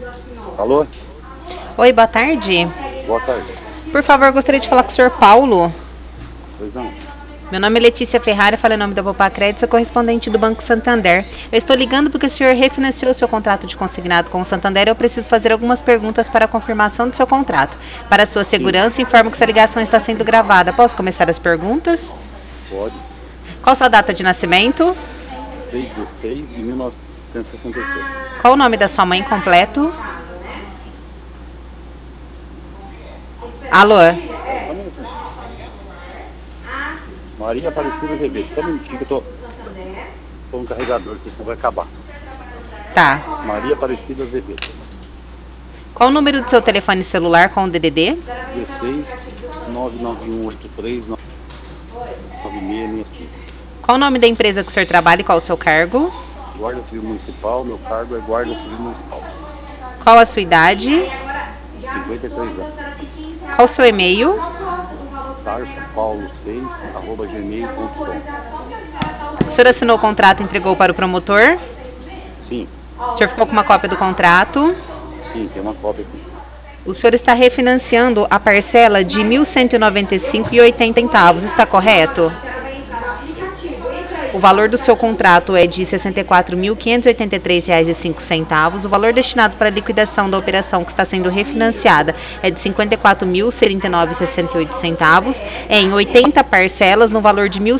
Alô? Oi, boa tarde. Boa tarde. Por favor, gostaria de falar com o senhor Paulo. Pois não. Meu nome é Letícia Ferrari, falo em nome da Popar Crédito, sou correspondente do Banco Santander. Eu estou ligando porque o senhor refinanciou seu contrato de consignado com o Santander e eu preciso fazer algumas perguntas para a confirmação do seu contrato. Para sua segurança, informo que essa ligação está sendo gravada. Posso começar as perguntas? Pode. Qual sua data de nascimento? 6/6/1966. Qual o nome da sua mãe completo? Alô? Só um minutinho. Maria Aparecida Azevedo. Só um minutinho que eu tô no carregador, que isso vai acabar. Tá. Maria Aparecida Azevedo. Qual o número do seu telefone celular com o DDD? 16 99183 9665. Qual o nome da empresa que o senhor trabalha e qual o seu cargo? Guarda Civil Municipal, meu cargo é Guarda Civil Municipal. Qual a sua idade? 53 anos. Qual o seu e-mail? tarsopaulo6@gmail.com. O senhor assinou o contrato e entregou para o promotor? Sim, O senhor ficou com uma cópia do contrato? sim, tem uma cópia aqui. O senhor está refinanciando a parcela de R$ 1.195,80, está correto? O valor do seu contrato é de R$ 64.583,05. O valor destinado para a liquidação da operação que está sendo refinanciada é de R$ 54.039,68, em 80 parcelas, no valor de R$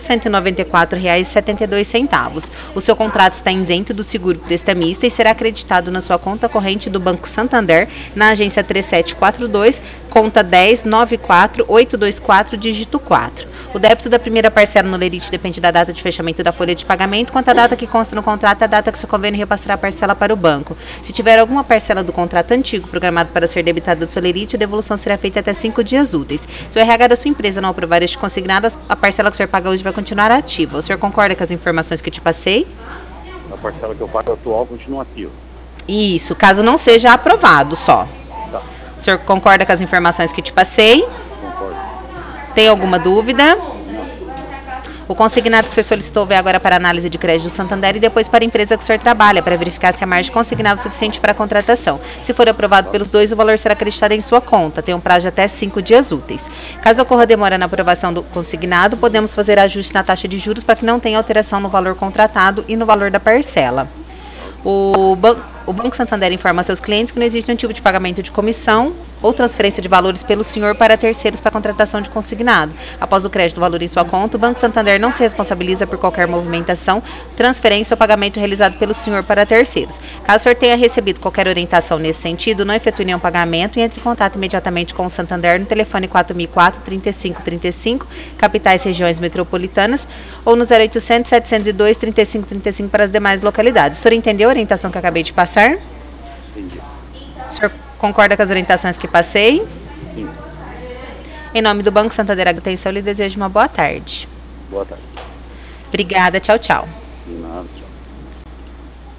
1.194,72. O seu contrato está isento do seguro prestamista e será acreditado na sua conta corrente do Banco Santander, na agência 3742, conta 1094-824, dígito 4. O débito da primeira parcela no lerite depende da data de fechamento da folha de pagamento, quanto à data que consta no contrato é a data que seu convênio repassará a parcela para o banco. Se tiver alguma parcela do contrato antigo programado para ser debitada do seu lerite, a devolução será feita até 5 dias úteis. Se o RH da sua empresa não aprovar este consignado, a parcela que o senhor paga hoje vai continuar ativa. O senhor concorda com as informações que eu te passei? A parcela que eu pago atual continua ativa. Isso, caso não seja aprovado só. Tá, O senhor concorda com as informações que te passei? concordo. Tem alguma dúvida? Não, O consignado que o senhor solicitou vai agora para análise de crédito do Santander e depois para a empresa que o senhor trabalha, para verificar se a margem consignada é suficiente para a contratação. Se for aprovado pelos dois, o valor será acreditado em sua conta. Tem um prazo de até 5 dias úteis. Caso ocorra demora na aprovação do consignado, podemos fazer ajuste na taxa de juros para que não tenha alteração no valor contratado e no valor da parcela. O Banco Santander informa a seus clientes que não existe nenhum tipo de pagamento de comissão ou transferência de valores pelo senhor para terceiros para contratação de consignado. Após o crédito do valor em sua conta, o Banco Santander não se responsabiliza por qualquer movimentação, transferência ou pagamento realizado pelo senhor para terceiros. Caso o senhor tenha recebido qualquer orientação nesse sentido, não efetue nenhum pagamento e entre em contato imediatamente com o Santander no telefone 4004-3535, capitais regiões metropolitanas, ou no 0800 702 3535 para as demais localidades. O senhor entendeu a orientação que eu acabei de passar? entendi. O senhor concorda com as orientações que passei? Sim, Em nome do Banco Santander Atenção, lhe desejo uma boa tarde. boa tarde. Obrigada, tchau, tchau. De nada, tchau.